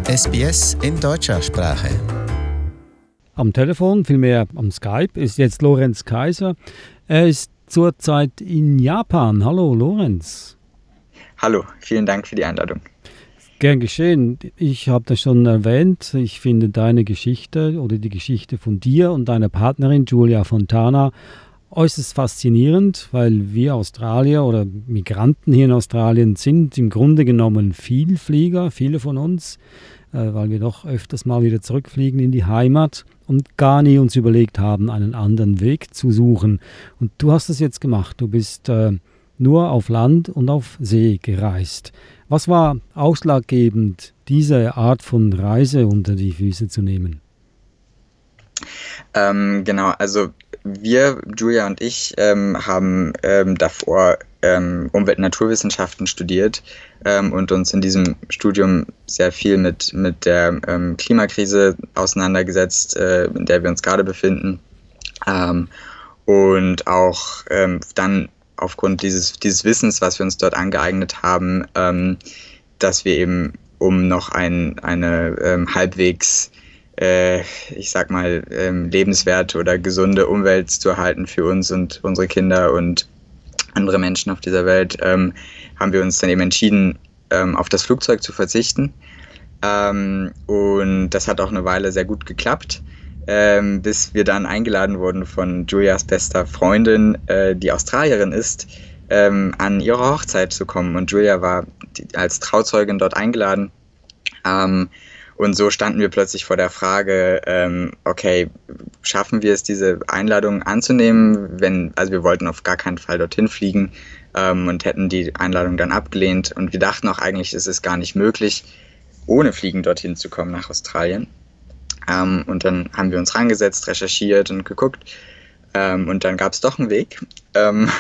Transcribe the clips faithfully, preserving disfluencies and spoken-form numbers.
S B S in deutscher Sprache. Am Telefon, vielmehr am Skype, ist jetzt Lorenz Kaiser. Er ist zurzeit in Japan. Hallo Lorenz. Hallo, vielen Dank für die Einladung. Gern geschehen. Ich habe das schon erwähnt. Ich finde deine Geschichte oder die Geschichte von dir und deiner Partnerin Julia Fontana äußerst faszinierend, weil wir Australier oder Migranten hier in Australien sind im Grunde genommen Vielflieger, viele von uns, äh, weil wir doch öfters mal wieder zurückfliegen in die Heimat und gar nie uns überlegt haben, einen anderen Weg zu suchen. Und du hast es jetzt gemacht. Du bist äh, nur auf Land und auf See gereist. Was war ausschlaggebend, diese Art von Reise unter die Füße zu nehmen? Ähm, genau, also wir, Julia und ich, ähm, haben ähm, davor ähm, Umwelt- und Naturwissenschaften studiert ähm, und uns in diesem Studium sehr viel mit, mit der ähm, Klimakrise auseinandergesetzt, äh, in der wir uns gerade befinden. Ähm, und auch ähm, dann aufgrund dieses, dieses Wissens, was wir uns dort angeeignet haben, ähm, dass wir eben, um noch ein, eine ähm, halbwegs Äh, ich sag mal, ähm, lebenswerte oder gesunde Umwelt zu erhalten für uns und unsere Kinder und andere Menschen auf dieser Welt, ähm, haben wir uns dann eben entschieden, ähm, auf das Flugzeug zu verzichten. Ähm, und das hat auch eine Weile sehr gut geklappt, ähm, bis wir dann eingeladen wurden von Julias bester Freundin, äh, die Australierin ist, ähm, an ihre Hochzeit zu kommen. Und Julia war die, als Trauzeugin dort eingeladen. Ähm, Und so standen wir plötzlich vor der Frage, ähm, okay, schaffen wir es, diese Einladung anzunehmen? Wenn, also wir wollten auf gar keinen Fall dorthin fliegen ähm, und hätten die Einladung dann abgelehnt. Und wir dachten auch eigentlich, ist es gar nicht möglich, ohne Fliegen dorthin zu kommen nach Australien. Ähm, und dann haben wir uns rangesetzt, recherchiert und geguckt. Ähm, und dann gab es doch einen Weg. Ähm,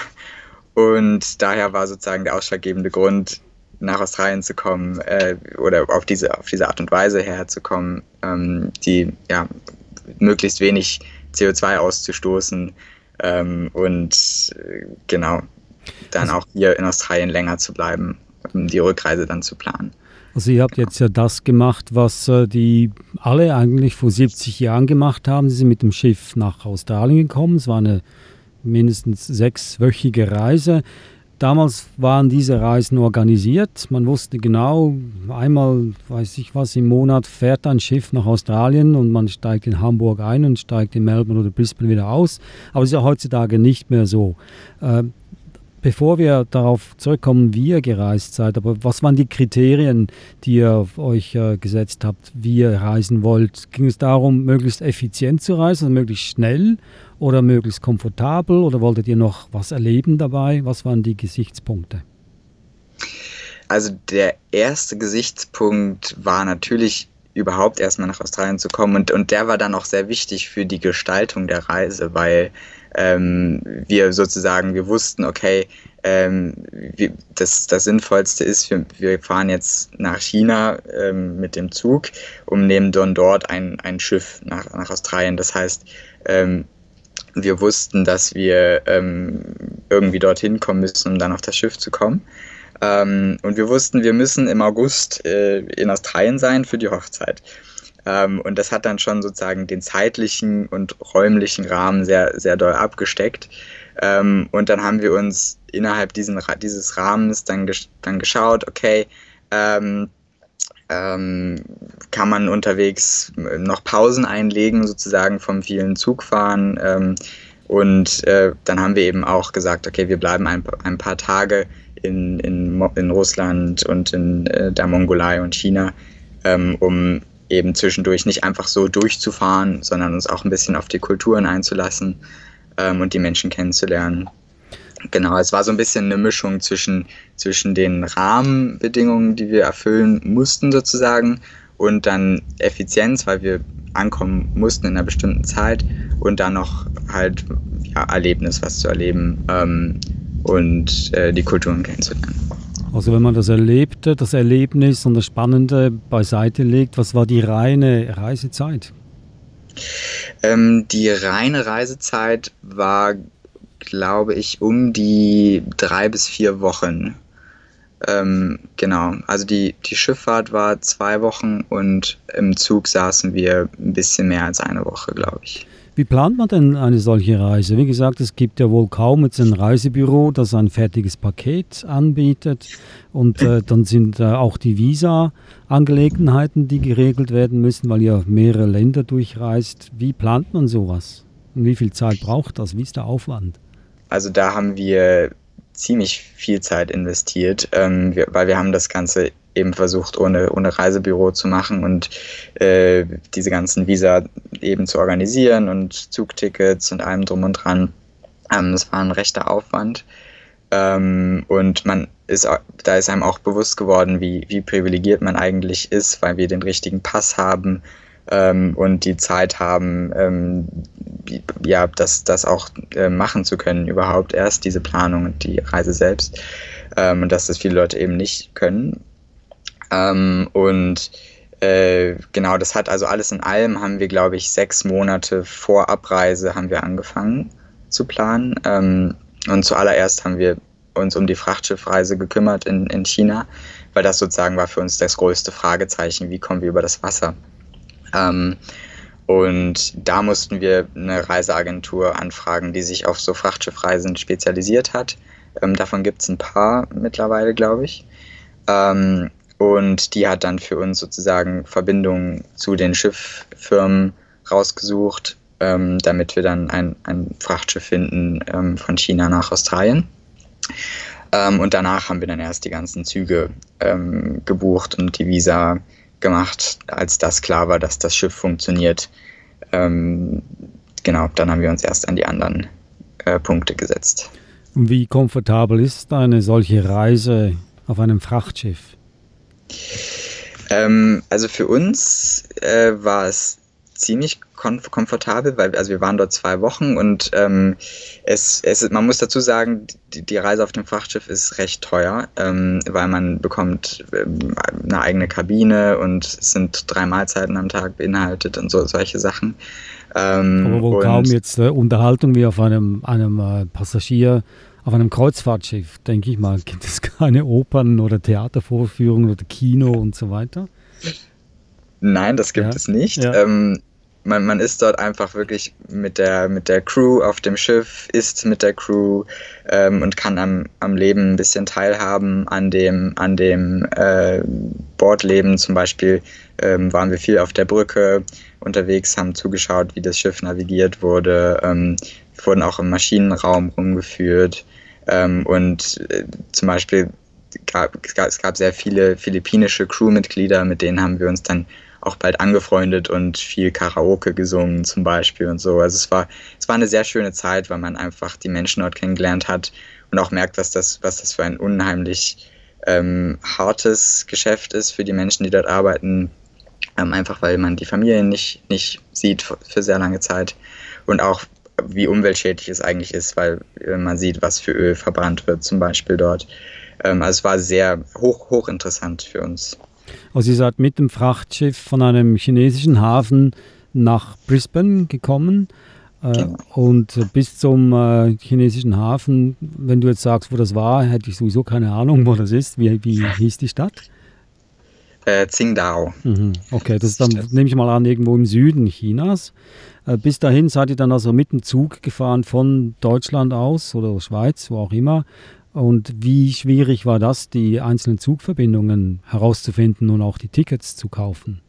und daher war sozusagen der ausschlaggebende Grund, nach Australien zu kommen äh, oder auf diese, auf diese Art und Weise herzukommen, ähm, die ja, möglichst wenig C O zwei auszustoßen ähm, und äh, genau, dann auch hier in Australien länger zu bleiben, um die Rückreise dann zu planen. Also ihr habt jetzt ja das gemacht, was äh, die alle eigentlich vor siebzig Jahren gemacht haben. Sie sind mit dem Schiff nach Australien gekommen. Es war eine mindestens sechswöchige Reise. Damals waren diese Reisen organisiert. Man wusste genau, einmal, weiß ich was, im Monat fährt ein Schiff nach Australien und man steigt in Hamburg ein und steigt in Melbourne oder Brisbane wieder aus. Aber es ist ja heutzutage nicht mehr so. Äh, bevor wir darauf zurückkommen, wie ihr gereist seid, aber was waren die Kriterien, die ihr auf euch äh, gesetzt habt, wie ihr reisen wollt? Ging es darum, möglichst effizient zu reisen, also möglichst schnell? Oder möglichst komfortabel? Oder wolltet ihr noch was erleben dabei? Was waren die Gesichtspunkte? Also der erste Gesichtspunkt war natürlich überhaupt erstmal nach Australien zu kommen und, und der war dann auch sehr wichtig für die Gestaltung der Reise, weil ähm, wir sozusagen, wir wussten, okay, ähm, wir, das, das Sinnvollste ist, wir, wir fahren jetzt nach China ähm, mit dem Zug und nehmen dann dort ein, ein Schiff nach, nach Australien. Das heißt, ähm, wir wussten, dass wir ähm, irgendwie dorthin kommen müssen, um dann auf das Schiff zu kommen. Ähm, und wir wussten, wir müssen im August äh, in Australien sein für die Hochzeit. Ähm, und das hat dann schon sozusagen den zeitlichen und räumlichen Rahmen sehr, sehr doll abgesteckt. Ähm, und dann haben wir uns innerhalb diesen, dieses Rahmens dann, gesch- dann geschaut, okay, ähm, Ähm, kann man unterwegs noch Pausen einlegen, sozusagen vom vielen Zugfahren. Ähm, und äh, dann haben wir eben auch gesagt, okay, wir bleiben ein, ein paar Tage in, in, in Russland und in äh, der Mongolei und China, ähm, um eben zwischendurch nicht einfach so durchzufahren, sondern uns auch ein bisschen auf die Kulturen einzulassen ähm, und die Menschen kennenzulernen. Genau, es war so ein bisschen eine Mischung zwischen, zwischen den Rahmenbedingungen, die wir erfüllen mussten sozusagen, und dann Effizienz, weil wir ankommen mussten in einer bestimmten Zeit, und dann noch halt ja, Erlebnis, was zu erleben ähm, und äh, die Kulturen kennenzulernen. Also wenn man das Erlebte, das Erlebnis und das Spannende beiseite legt, was war die reine Reisezeit? Ähm, die reine Reisezeit war, glaube ich, um die drei bis vier Wochen. Ähm, genau, also die, die Schifffahrt war zwei Wochen und im Zug saßen wir ein bisschen mehr als eine Woche, glaube ich. Wie plant man denn eine solche Reise? Wie gesagt, es gibt ja wohl kaum jetzt ein Reisebüro, das ein fertiges Paket anbietet. Und äh, dann sind äh, auch die Visa-Angelegenheiten, die geregelt werden müssen, weil ihr mehrere Länder durchreist. Wie plant man sowas? Und wie viel Zeit braucht das? Wie ist der Aufwand? Also da haben wir ziemlich viel Zeit investiert, ähm, wir, weil wir haben das Ganze eben versucht, ohne, ohne Reisebüro zu machen und äh, diese ganzen Visa eben zu organisieren und Zugtickets und allem drum und dran. Ähm, das war ein rechter Aufwand. Ähm, und man ist, da ist einem auch bewusst geworden, wie, wie privilegiert man eigentlich ist, weil wir den richtigen Pass haben ähm, und die Zeit haben, ähm, ja, das, das auch äh, machen zu können, überhaupt erst diese Planung und die Reise selbst. Ähm, und dass das viele Leute eben nicht können. Ähm, und äh, genau, das hat also alles in allem, haben wir, glaube ich, sechs Monate vor Abreise haben wir angefangen zu planen. Ähm, und zuallererst haben wir uns um die Frachtschiffreise gekümmert in, in China, weil das sozusagen war für uns das größte Fragezeichen, wie kommen wir über das Wasser. Ähm, und da mussten wir eine Reiseagentur anfragen, die sich auf so Frachtschiffreisen spezialisiert hat. Ähm, davon gibt es ein paar mittlerweile, glaube ich. Ähm, Und die hat dann für uns sozusagen Verbindungen zu den Schifffirmen rausgesucht, ähm, damit wir dann ein, ein Frachtschiff finden ähm, von China nach Australien. Ähm, und danach haben wir dann erst die ganzen Züge ähm, gebucht und die Visa gemacht, als das klar war, dass das Schiff funktioniert. Ähm, genau, dann haben wir uns erst an die anderen äh, Punkte gesetzt. Und wie komfortabel ist eine solche Reise auf einem Frachtschiff? Ähm, also für uns äh, war es ziemlich kom- komfortabel, weil also wir waren dort zwei Wochen und ähm, es, es, man muss dazu sagen, die, die Reise auf dem Frachtschiff ist recht teuer, ähm, weil man bekommt ähm, eine eigene Kabine und es sind drei Mahlzeiten am Tag beinhaltet und so solche Sachen. Ähm, Aber wohl und kaum jetzt äh, Unterhaltung wie auf einem, einem äh, Passagier, auf einem Kreuzfahrtschiff, denke ich mal. Gibt es keine Opern- oder Theatervorführungen oder Kino und so weiter? Nein, das gibt Ja, es nicht. ja. Ähm, man, man ist dort einfach wirklich mit der, mit der Crew auf dem Schiff, isst mit der Crew ähm, und kann am, am Leben ein bisschen teilhaben, an dem, an dem äh, Bordleben. Zum Beispiel ähm, waren wir viel auf der Brücke unterwegs, haben zugeschaut, wie das Schiff navigiert wurde. Ähm, wir wurden auch im Maschinenraum rumgeführt. Ähm, und äh, zum Beispiel gab, es gab, es gab sehr viele philippinische Crewmitglieder, mit denen haben wir uns dann auch bald angefreundet und viel Karaoke gesungen zum Beispiel und so. Also es war, es war eine sehr schöne Zeit, weil man einfach die Menschen dort kennengelernt hat und auch merkt, was das, was das für ein unheimlich ähm, hartes Geschäft ist für die Menschen, die dort arbeiten. Ähm, einfach weil man die Familien nicht, nicht sieht für, für sehr lange Zeit und auch wie umweltschädlich es eigentlich ist, weil äh, man sieht, was für Öl verbrannt wird zum Beispiel dort. Ähm, also es war sehr hoch, hochinteressant für uns. Also ihr seid mit dem Frachtschiff von einem chinesischen Hafen nach Brisbane gekommen äh, Genau. und äh, bis zum äh, chinesischen Hafen, wenn du jetzt sagst, wo das war, hätte ich sowieso keine Ahnung, wo das ist. Wie, wie hieß die Stadt? Äh, Qingdao. Mhm. Okay, das ist dann, nehme ich mal an, irgendwo im Süden Chinas. Äh, bis dahin seid ihr dann also mit dem Zug gefahren von Deutschland aus oder Schweiz, wo auch immer. Und wie schwierig war das, die einzelnen Zugverbindungen herauszufinden und auch die Tickets zu kaufen?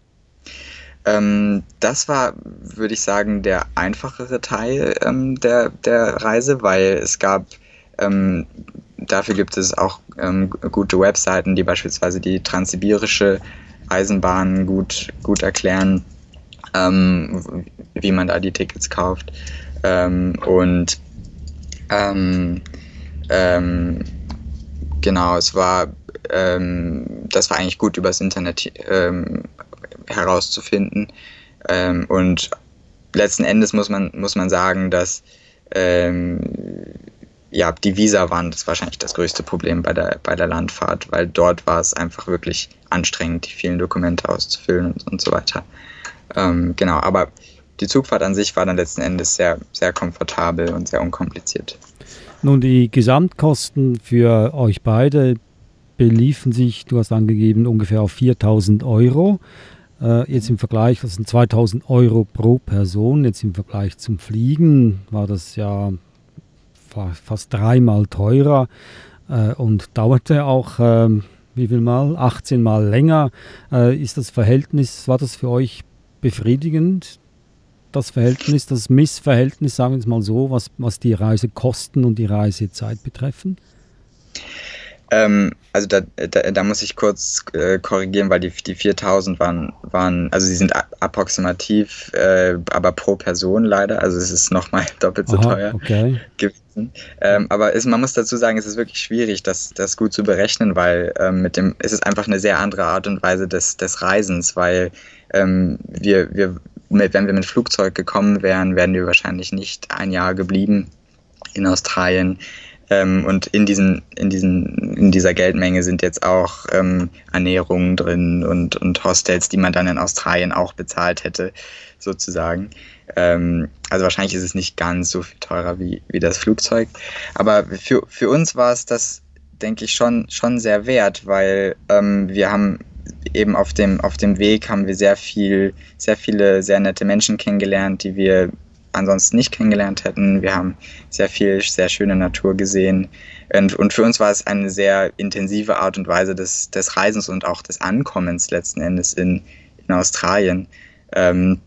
Ähm, das war, würde ich sagen, der einfachere Teil ähm, der, der Reise, weil es gab, ähm, dafür gibt es auch ähm, gute Webseiten, die beispielsweise die transsibirische Eisenbahn gut, gut erklären, ähm, wie man da die Tickets kauft. Ähm, und ähm, ähm, genau, es war, ähm, das war eigentlich gut übers Internet ähm, herauszufinden. Ähm, und letzten Endes muss man, muss man sagen, dass ähm, ja, die Visa waren das wahrscheinlich das größte Problem bei der, bei der Landfahrt, weil dort war es einfach wirklich anstrengend, die vielen Dokumente auszufüllen und, und so weiter. Ähm, genau, aber die Zugfahrt an sich war dann letzten Endes sehr, sehr komfortabel und sehr unkompliziert. Nun, die Gesamtkosten für euch beide beliefen sich, du hast angegeben, ungefähr auf viertausend Euro. Äh, jetzt im Vergleich, das sind zweitausend Euro pro Person. Jetzt im Vergleich zum Fliegen war das ja fa- fast dreimal teurer äh, und dauerte auch, ähm, wie viel Mal? achtzehn Mal länger. Äh, ist das Verhältnis, war das für euch befriedigend? Das Verhältnis, das Missverhältnis, sagen wir es mal so, was, was die Reisekosten und die Reisezeit betreffen? Ähm, also da, da, da muss ich kurz äh, korrigieren, weil die, die viertausend waren, waren, also sie sind a- approximativ, äh, aber pro Person leider, also es ist nochmal doppelt so Aha, teuer okay. gewesen. Ähm, aber es, man muss dazu sagen, es ist wirklich schwierig, das, das gut zu berechnen, weil ähm, mit dem, es ist einfach eine sehr andere Art und Weise des, des Reisens, weil ähm, wir, wir, mit, wenn wir mit Flugzeug gekommen wären, wären wir wahrscheinlich nicht ein Jahr geblieben in Australien. Ähm, und in, diesen, in, diesen, in dieser Geldmenge sind jetzt auch ähm, Ernährungen drin und, und Hostels, die man dann in Australien auch bezahlt hätte, sozusagen. Ähm, also wahrscheinlich ist es nicht ganz so viel teurer wie, wie das Flugzeug. Aber für, für uns war es das, denke ich, schon, schon sehr wert, weil ähm, wir haben eben auf dem, auf dem Weg haben wir sehr viel, sehr viele sehr nette Menschen kennengelernt, die wir ansonsten nicht kennengelernt hätten. Wir haben sehr viel, sehr schöne Natur gesehen. Und, und für uns war es eine sehr intensive Art und Weise des, des Reisens und auch des Ankommens letzten Endes in, in Australien, ähm,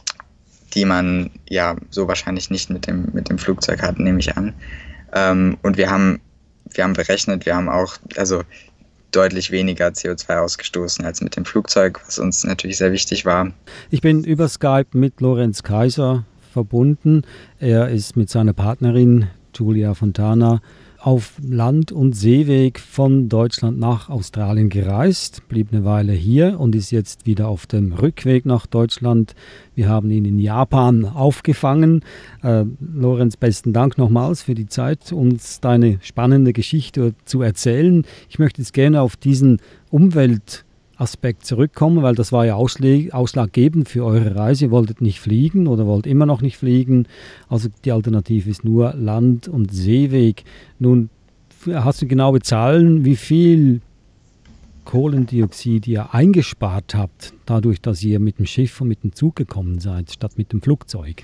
die man ja so wahrscheinlich nicht mit dem, mit dem Flugzeug hat, nehme ich an. Ähm, und wir haben, wir haben berechnet, wir haben auch also deutlich weniger C O zwei ausgestoßen als mit dem Flugzeug, was uns natürlich sehr wichtig war. Ich bin über Skype mit Lorenz Kaiser verbunden. Er ist mit seiner Partnerin Julia Fontana auf Land- und Seeweg von Deutschland nach Australien gereist, blieb eine Weile hier und ist jetzt wieder auf dem Rückweg nach Deutschland. Wir haben ihn in Japan aufgefangen. Äh, Lorenz, besten Dank nochmals für die Zeit, uns deine spannende Geschichte zu erzählen. Ich möchte jetzt gerne auf diesen Umwelt Aspekt zurückkommen, weil das war ja ausschlag, ausschlaggebend für eure Reise. Ihr wolltet nicht fliegen oder wollt immer noch nicht fliegen. Also die Alternative ist nur Land- und Seeweg. Nun, hast du genaue Zahlen, wie viel Kohlendioxid ihr eingespart habt, dadurch, dass ihr mit dem Schiff und mit dem Zug gekommen seid, statt mit dem Flugzeug?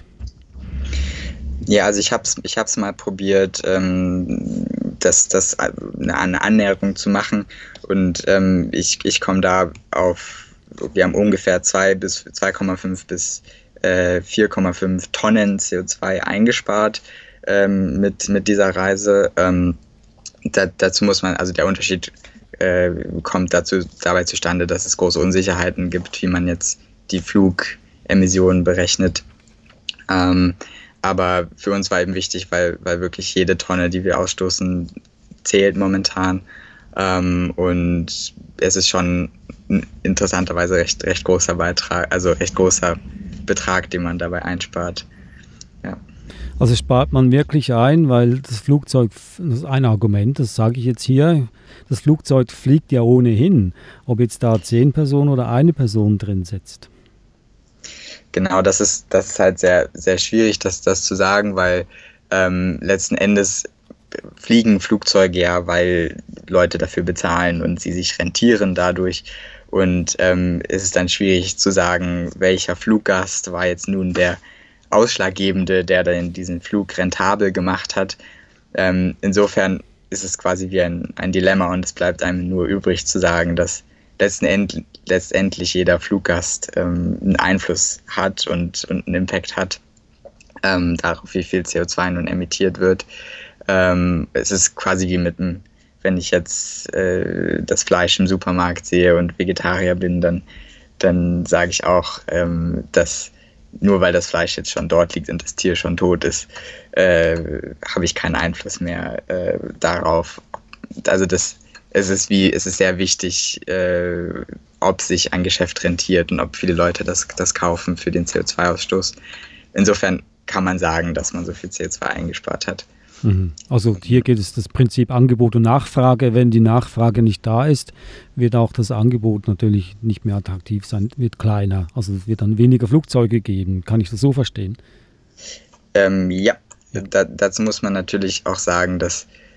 Ja, also ich habe es ich hab's mal probiert, ähm, das, das eine Annäherung zu machen und ähm, ich, ich komme da auf, wir haben ungefähr zwei bis zwei Komma fünf bis äh, vier Komma fünf Tonnen C O zwei eingespart ähm, mit, mit dieser Reise. Ähm, da, dazu muss man, also der Unterschied äh, kommt dazu, dabei zustande, dass es große Unsicherheiten gibt, wie man jetzt die Flugemissionen berechnet. Ähm, Aber für uns war eben wichtig, weil, weil wirklich jede Tonne, die wir ausstoßen, zählt momentan. Ähm, und es ist schon ein interessanterweise recht, recht großer Beitrag, also recht großer Betrag, den man dabei einspart. Ja. Also spart man wirklich ein, weil das Flugzeug, das ist ein Argument, das sage ich jetzt hier, das Flugzeug fliegt ja ohnehin, ob jetzt da zehn Personen oder eine Person drin sitzt. Genau, das ist, das ist halt sehr, sehr schwierig, das, das zu sagen, weil ähm, letzten Endes fliegen Flugzeuge ja, weil Leute dafür bezahlen und sie sich rentieren dadurch. Und ähm, es ist dann schwierig zu sagen, welcher Fluggast war jetzt nun der Ausschlaggebende, der dann diesen Flug rentabel gemacht hat. Ähm, insofern ist es quasi wie ein, ein Dilemma und es bleibt einem nur übrig zu sagen, dass Letztendlich, letztendlich jeder Fluggast ähm, einen Einfluss hat und, und einen Impact hat ähm, darauf, wie viel C O zwei nun emittiert wird. Ähm, es ist quasi wie mit dem, wenn ich jetzt äh, das Fleisch im Supermarkt sehe und Vegetarier bin, dann, dann sage ich auch, ähm, dass nur weil das Fleisch jetzt schon dort liegt und das Tier schon tot ist, äh, habe ich keinen Einfluss mehr äh, darauf. Also das Es ist wie, es ist sehr wichtig, äh, ob sich ein Geschäft rentiert und ob viele Leute das, das kaufen für den C O zwei Ausstoß. Insofern kann man sagen, dass man so viel C O zwei eingespart hat. Also hier geht es das Prinzip Angebot und Nachfrage. Wenn die Nachfrage nicht da ist, wird auch das Angebot natürlich nicht mehr attraktiv sein, wird kleiner. Also es wird dann weniger Flugzeuge geben. Kann ich das so verstehen? Ähm, ja, ja. Da, dazu muss man natürlich auch sagen, dass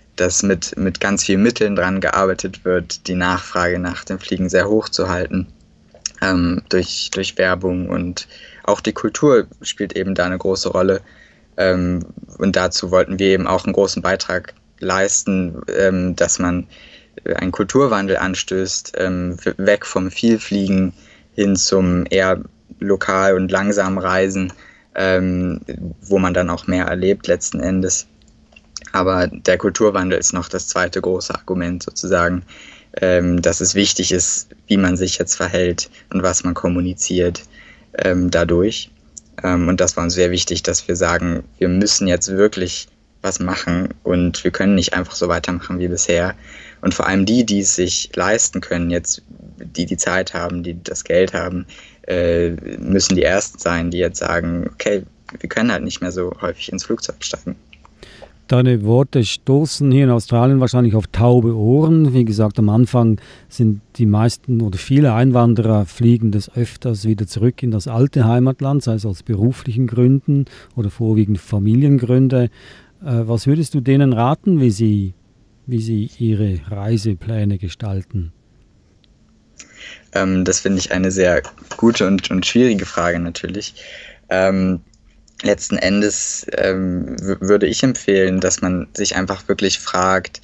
dass mit, mit ganz vielen Mitteln dran gearbeitet wird, die Nachfrage nach dem Fliegen sehr hoch zu halten, ähm, durch, durch Werbung, und auch die Kultur spielt eben da eine große Rolle. Ähm, und dazu wollten wir eben auch einen großen Beitrag leisten, ähm, dass man einen Kulturwandel anstößt, ähm, weg vom Vielfliegen hin zum eher lokal und langsamen Reisen, ähm, wo man dann auch mehr erlebt letzten Endes. Aber der Kulturwandel ist noch das zweite große Argument sozusagen, ähm, dass es wichtig ist, wie man sich jetzt verhält und was man kommuniziert ähm, dadurch. Ähm, und das war uns sehr wichtig, dass wir sagen, wir müssen jetzt wirklich was machen und wir können nicht einfach so weitermachen wie bisher. Und vor allem die, die es sich leisten können, jetzt die die Zeit haben, die das Geld haben, äh, müssen die Ersten sein, die jetzt sagen, okay, wir können halt nicht mehr so häufig ins Flugzeug steigen. Deine Worte stoßen hier in Australien wahrscheinlich auf taube Ohren. Wie gesagt, am Anfang sind die meisten oder viele Einwanderer fliegen des Öfters wieder zurück in das alte Heimatland, sei es aus beruflichen Gründen oder vorwiegend Familiengründe. Äh, was würdest du denen raten, wie sie, wie sie ihre Reisepläne gestalten? Ähm, das finde ich eine sehr gute und, und schwierige Frage natürlich. Ähm, Letzten Endes ähm, w- würde ich empfehlen, dass man sich einfach wirklich fragt,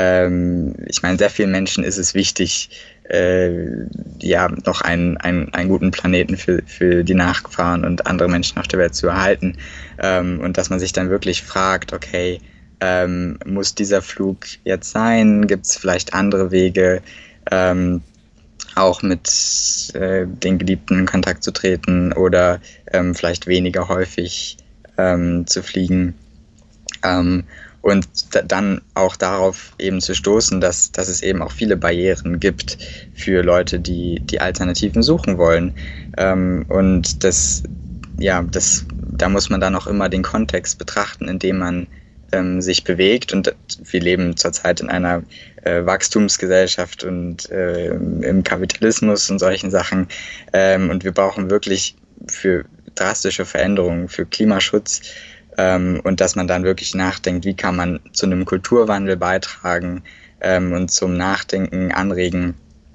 ähm, ich meine, sehr vielen Menschen ist es wichtig, äh, ja, noch einen, einen, einen guten Planeten für, für die Nachfahren und andere Menschen auf der Welt zu erhalten. Ähm, und dass man sich dann wirklich fragt, okay, ähm, muss dieser Flug jetzt sein? Gibt es vielleicht andere Wege? Ähm, auch mit äh, den Geliebten in Kontakt zu treten oder ähm, vielleicht weniger häufig ähm, zu fliegen. Ähm, und da, dann auch darauf eben zu stoßen, dass, dass es eben auch viele Barrieren gibt für Leute, die die Alternativen suchen wollen. Ähm, und das, ja, das, da muss man dann auch immer den Kontext betrachten, in dem man ähm, sich bewegt. Und wir leben zurzeit in einer äh, Wachstumsgesellschaft und äh, im Kapitalismus und solchen Sachen. Ähm, und wir brauchen wirklich für drastische Veränderungen, für Klimaschutz, ähm, und dass man dann wirklich nachdenkt, wie kann man zu einem Kulturwandel beitragen, ähm, und zum Nachdenken anregen.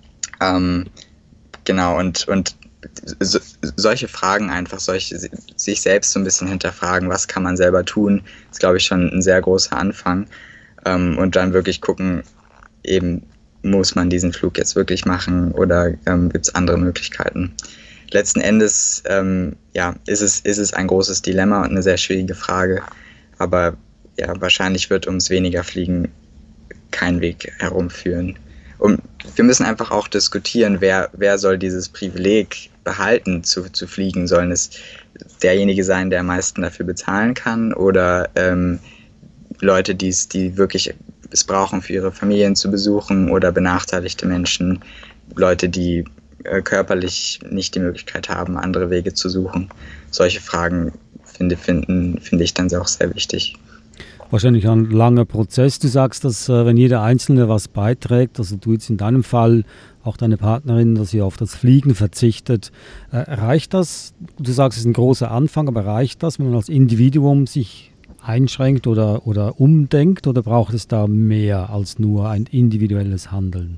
Ähm, genau, und, und so, solche Fragen einfach, solche, sich selbst so ein bisschen hinterfragen, was kann man selber tun, ist, glaube ich, schon ein sehr großer Anfang. Ähm, und dann wirklich gucken, eben, muss man diesen Flug jetzt wirklich machen oder ähm, gibt es andere Möglichkeiten? Letzten Endes ähm, ja, ist es, ist es ein großes Dilemma und eine sehr schwierige Frage, aber ja, wahrscheinlich wird ums weniger Fliegen kein Weg herumführen. Und wir müssen einfach auch diskutieren, wer, wer soll dieses Privileg behalten, zu, zu fliegen. Sollen es derjenige sein, der am meisten dafür bezahlen kann, oder ähm, Leute, die's, die wirklich es brauchen, für ihre Familien zu besuchen, oder benachteiligte Menschen, Leute, die äh, körperlich nicht die Möglichkeit haben, andere Wege zu suchen. Solche Fragen finde, finden, finde ich dann auch sehr wichtig. Wahrscheinlich ein langer Prozess. Du sagst, dass äh, wenn jeder Einzelne was beiträgt, also du jetzt in deinem Fall, auch deine Partnerin, dass sie auf das Fliegen verzichtet, äh, reicht das? Du sagst, es ist ein großer Anfang, aber reicht das, wenn man als Individuum sich einschränkt oder, oder umdenkt, oder braucht es da mehr als nur ein individuelles Handeln?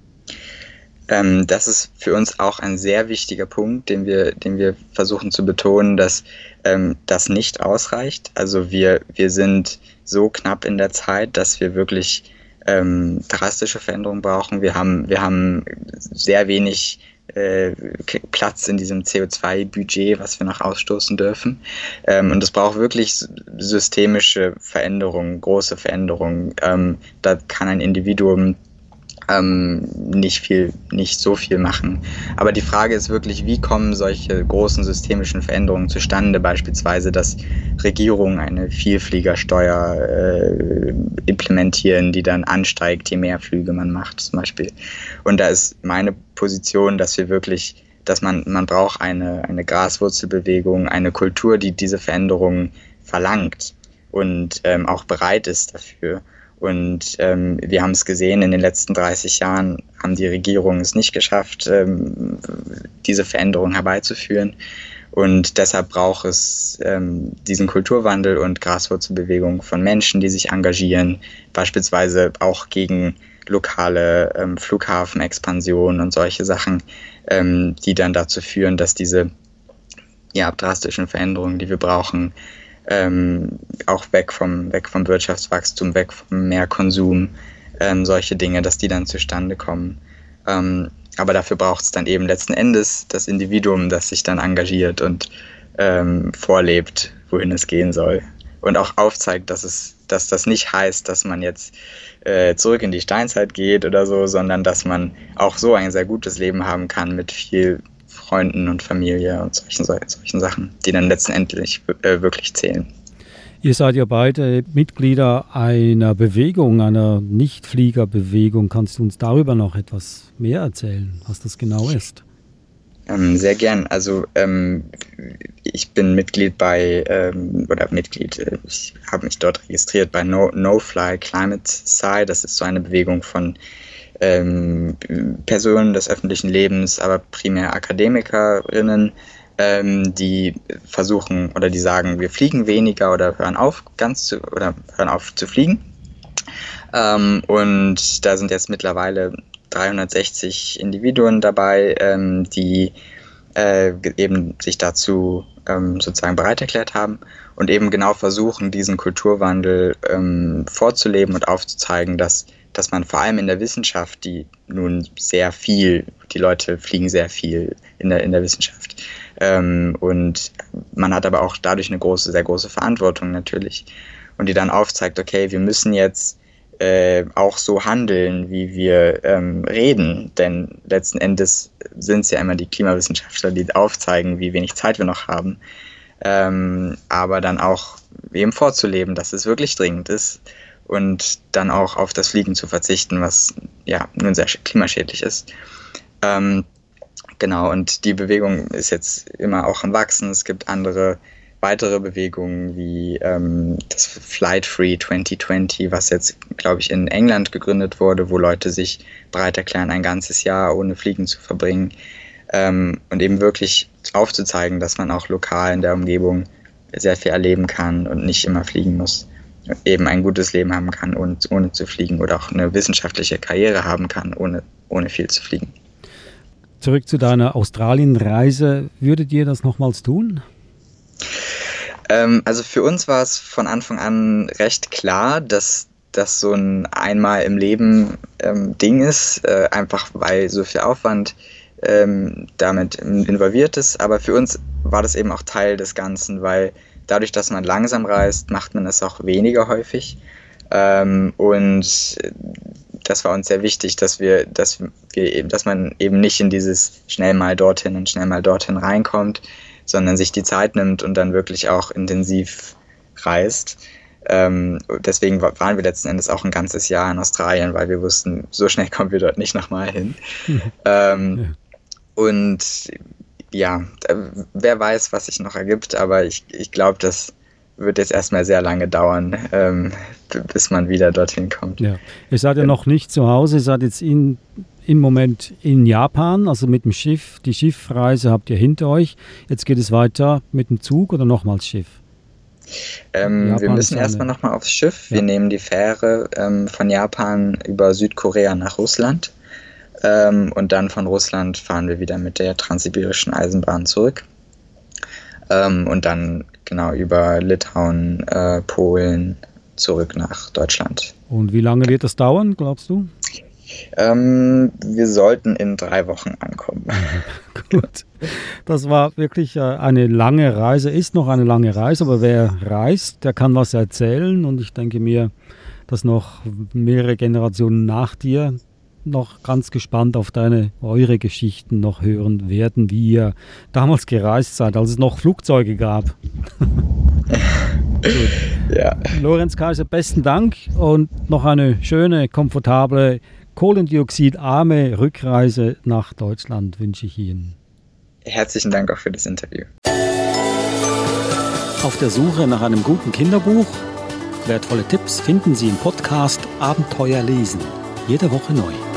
Ähm, das ist für uns auch ein sehr wichtiger Punkt, den wir, den wir versuchen zu betonen, dass ähm, das nicht ausreicht. Also wir, wir sind so knapp in der Zeit, dass wir wirklich ähm, drastische Veränderungen brauchen. Wir haben, wir haben sehr wenig äh, Platz in diesem C O zwei Budget, was wir noch ausstoßen dürfen. Ähm, und es braucht wirklich systemische Veränderungen, große Veränderungen. Ähm, da kann ein Individuum ähm, nicht viel, nicht so viel machen. Aber die Frage ist wirklich, wie kommen solche großen systemischen Veränderungen zustande? Beispielsweise, dass Regierungen eine Vielfliegersteuer äh, implementieren, die dann ansteigt, je mehr Flüge man macht, zum Beispiel. Und da ist meine Position, dass wir wirklich, dass man, man braucht eine, eine Graswurzelbewegung, eine Kultur, die diese Veränderungen verlangt und ähm, auch bereit ist dafür. Und ähm, wir haben es gesehen, in den letzten dreißig Jahren haben die Regierungen es nicht geschafft, ähm, diese Veränderung herbeizuführen. Und deshalb braucht es ähm, diesen Kulturwandel und Graswurzelbewegung von Menschen, die sich engagieren, beispielsweise auch gegen lokale ähm, Flughafenexpansion und solche Sachen, ähm, die dann dazu führen, dass diese ja, drastischen Veränderungen, die wir brauchen, ähm, auch weg vom, weg vom Wirtschaftswachstum, weg vom Mehrkonsum, ähm, solche Dinge, dass die dann zustande kommen. Ähm, aber dafür braucht es dann eben letzten Endes das Individuum, das sich dann engagiert und ähm, vorlebt, wohin es gehen soll. Und auch aufzeigt, dass es, dass das nicht heißt, dass man jetzt äh, zurück in die Steinzeit geht oder so, sondern dass man auch so ein sehr gutes Leben haben kann mit viel Freunden und Familie und solchen, solchen Sachen, die dann letztendlich äh, wirklich zählen. Ihr seid ja beide Mitglieder einer Bewegung, einer Nichtfliegerbewegung. Kannst du uns darüber noch etwas mehr erzählen, was das genau ist? Ähm, sehr gern. Also ähm, ich bin Mitglied bei, ähm, oder Mitglied, äh, ich habe mich dort registriert bei No, No Fly Climate Sci. Das ist so eine Bewegung von ähm, Personen des öffentlichen Lebens, aber primär AkademikerInnen, ähm, die versuchen oder die sagen, wir fliegen weniger oder hören auf ganz zu, oder hören auf zu fliegen. Ähm, und da sind jetzt mittlerweile dreihundertsechzig Individuen dabei, ähm, die äh, eben sich dazu ähm, sozusagen bereit erklärt haben und eben genau versuchen, diesen Kulturwandel ähm, vorzuleben und aufzuzeigen, dass, dass man vor allem in der Wissenschaft, die nun sehr viel, die Leute fliegen sehr viel in der, in der Wissenschaft, ähm, und man hat aber auch dadurch eine große, sehr große Verantwortung natürlich, und die dann aufzeigt, okay, wir müssen jetzt Äh, auch so handeln, wie wir ähm, reden. Denn letzten Endes sind es ja immer die Klimawissenschaftler, die aufzeigen, wie wenig Zeit wir noch haben. Ähm, aber dann auch eben vorzuleben, dass es wirklich dringend ist und dann auch auf das Fliegen zu verzichten, was ja nun sehr klimaschädlich ist. Ähm, genau, und die Bewegung ist jetzt immer auch am Wachsen. Es gibt andere weitere Bewegungen wie ähm, das Flight Free zwanzig zwanzig, was jetzt, glaube ich, in England gegründet wurde, wo Leute sich bereit erklären, ein ganzes Jahr ohne Fliegen zu verbringen, ähm, und eben wirklich aufzuzeigen, dass man auch lokal in der Umgebung sehr viel erleben kann und nicht immer fliegen muss, eben ein gutes Leben haben kann, ohne, ohne zu fliegen, oder auch eine wissenschaftliche Karriere haben kann, ohne, ohne viel zu fliegen. Zurück zu deiner Australien-Reise. Würdet ihr das nochmals tun? Ähm, also für uns war es von Anfang an recht klar, dass das so ein einmal im Leben ähm, Ding ist, äh, einfach weil so viel Aufwand ähm, damit involviert ist. Aber für uns war das eben auch Teil des Ganzen, weil dadurch, dass man langsam reist, macht man es auch weniger häufig. Ähm, und das war uns sehr wichtig, dass wir, dass wir eben, dass man eben nicht in dieses schnell mal dorthin und schnell mal dorthin reinkommt, sondern sich die Zeit nimmt und dann wirklich auch intensiv reist. Ähm, deswegen waren wir letzten Endes auch ein ganzes Jahr in Australien, weil wir wussten, so schnell kommen wir dort nicht nochmal hin. ähm, ja. Und ja, wer weiß, was sich noch ergibt, aber ich, ich glaube, das wird jetzt erstmal sehr lange dauern, ähm, bis man wieder dorthin kommt. Ja. Ihr seid ja noch nicht zu Hause, ihr seid jetzt in, im Moment in Japan, also mit dem Schiff. Die Schiffreise habt ihr hinter euch. Jetzt geht es weiter mit dem Zug oder nochmals Schiff? Ähm, wir müssen erstmal nochmal aufs Schiff. Ja. Wir nehmen die Fähre ähm, von Japan über Südkorea nach Russland. Ähm, und dann von Russland fahren wir wieder mit der transsibirischen Eisenbahn zurück. Ähm, und dann genau über Litauen, äh, Polen zurück nach Deutschland. Und wie lange wird das dauern, glaubst du? Ähm, wir sollten in drei Wochen ankommen. Gut. Das war wirklich eine lange Reise, ist noch eine lange Reise, aber wer reist, der kann was erzählen, und ich denke mir, dass noch mehrere Generationen nach dir noch ganz gespannt auf deine, eure Geschichten noch hören werden, wie ihr damals gereist seid, als es noch Flugzeuge gab. Ja. Lorenz Kaiser, besten Dank und noch eine schöne, komfortable, kohlendioxidarme Rückreise nach Deutschland wünsche ich Ihnen. Herzlichen Dank auch für das Interview. Auf der Suche nach einem guten Kinderbuch? Wertvolle Tipps finden Sie im Podcast Abenteuer lesen. Jede Woche neu.